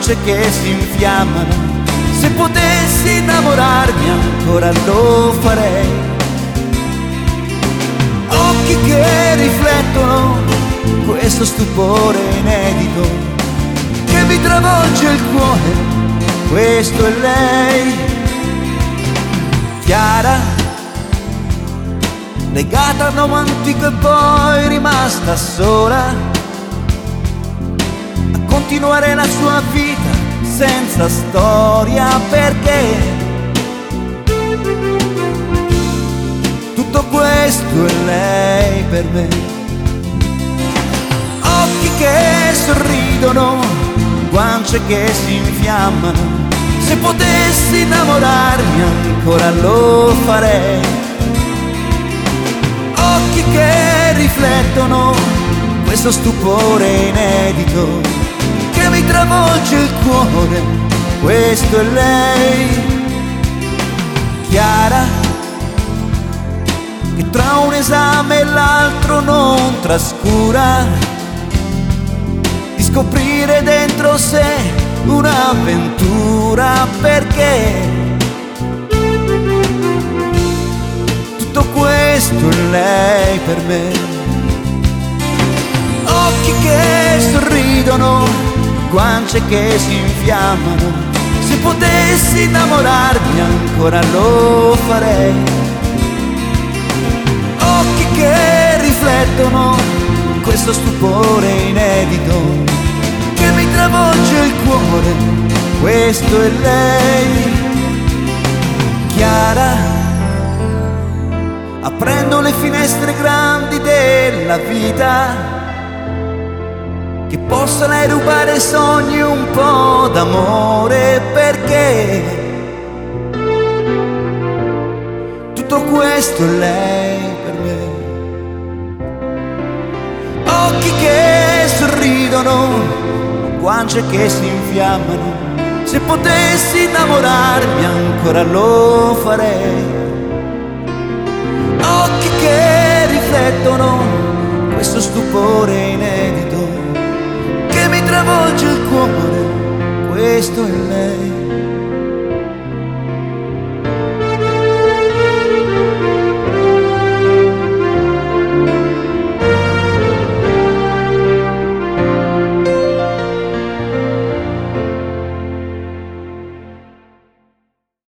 guance che si infiammano. Se potessi innamorarmi ancora lo farei. Occhi che riflettono questo stupore inedito che mi travolge il cuore, questo è lei. Chiara, legata a un romantico e poi rimasta sola a continuare la sua vita senza storia, perché tutto questo è lei per me. Occhi che sorridono, guance che si infiammano. Se potessi innamorarmi ancora lo farei. Occhi che riflettono questo stupore inedito che mi travolge il cuore, questo è lei. Chiara, che tra un esame e l'altro non trascura di scoprire dentro sé un'avventura, perché tutto questo è lei per me. Occhi che sorridono, guance che si infiammano. Se potessi innamorarmi ancora lo farei. Occhi che riflettono questo stupore inedito che mi travolge il cuore, questo è lei. Chiara, aprendo le finestre grandi della vita, che possa lei rubare sogni, un po' d'amore, perché tutto questo è lei per me. Occhi che sorridono, guance che si infiammano. Se potessi innamorarmi ancora lo farei. Occhi che riflettono questo stupore inedito che mi travolge il cuore, questo è lei.